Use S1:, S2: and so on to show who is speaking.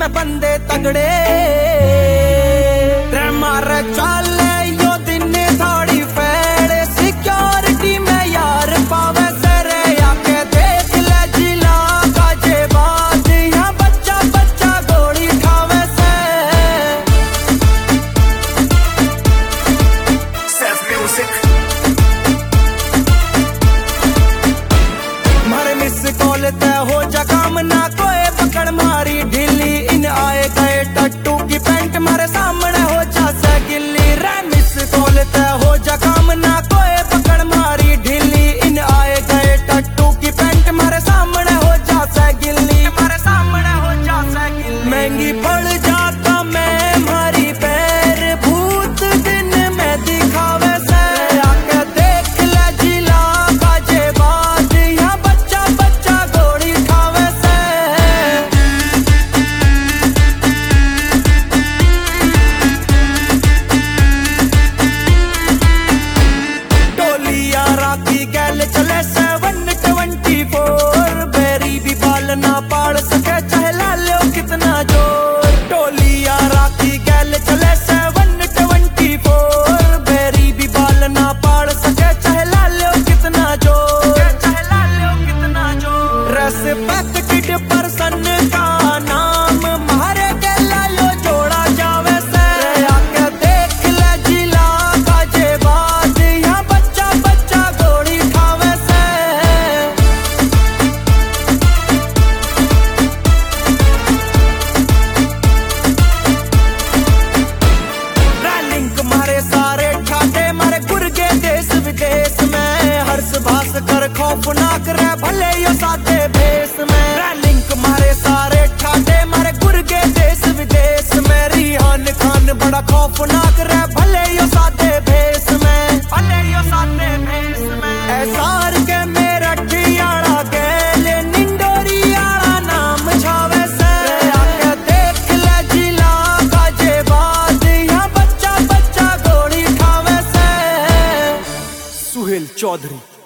S1: बंदे तगड़े मारे चाले यो दिन थोड़ी फेड़ सिक्योरिटी में यार पावे सरे आके देख ले जिला काजे बात यहाँ बच्चा बच्चा गोली खावे से
S2: Self music.
S1: मारे मिस कॉल तय हो जा काम ना कोई पकड़ मारी ढीली इन आए गए टट्टू की पैंट मारे सामने हो जा गिल्ली रे मिस कॉल तय हो जा काम ना कोई पकड़ मारी ढीली इन आए गए टट्टू की पैंट मारे सामने हो जा गिल्ली मारे सामने हो जा गिल्ली महंगी पड़ जाता मैं मारी पैर भूत दिन में दिखावे से आके देख ले जिला बाजे बाज यहाँ बच्चा बच्चा गोली खावे से टोलिया राखी गैल चले 724 बेरी भी बाल ना पाड़ सके चाहे ला लो कितना जोर टोलिया राखी गैल चले 724 बेरी भी बाल ना पाड़ सके चाहे ला लो कितना जोर चाहे ला लो कितना जोर रेस्पेक्टेड पर्सन का नाम मारे गला लो जोड़ा जावे से आके देख ले जिला काजे बाज यहाँ बच्चा बच्चा गोली खावे से लिंक मारे सारे ठाटे मारे गुरगे देश विदेश में हर्ष भास कर खौफनाक रह भले यो सादे भेस में लिंक मारे सारे ठाटे मारे गुरगे देश विदेश में रिहान खान बड़ा खौफनाक रह भले यो सादे भेस में भले यो सादे भेस में एसार के मेरा टियाड़ा गेले निंडोरियाड़ा नाम छावे से आके देख ले जिला काजे बाज यहाँ बच्चा बच्चा गोली खावे से सुहेल चौधरी।